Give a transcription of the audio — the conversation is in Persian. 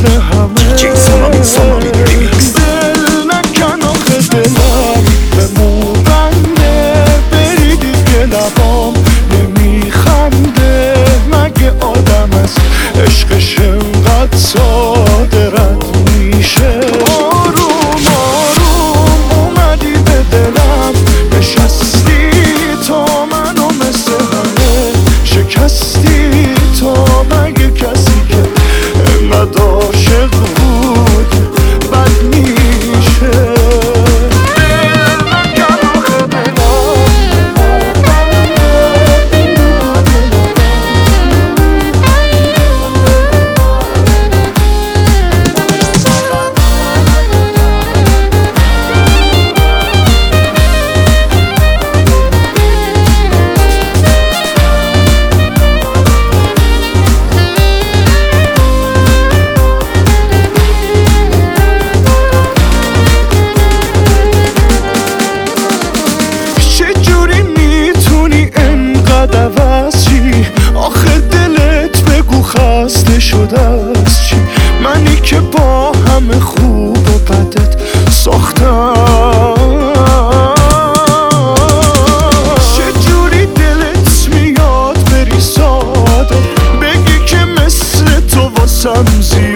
سر همه دل نکن آخه دلم به موبنده بری دیگه لبام نمیخنده مگه آدم از عشقش انقدر ساده رد میشه آروم آروم اومدی به دلم نشستی تا منو مثل همه شکستی تا مگه کسی که انقدر عاشق بود بد میشه آخه دلت بگو خسته شده از چی منی که با همه خوب و بدت ساختم چجوری دلت میاد بری ساده بگی که مثل تو واسم زیاد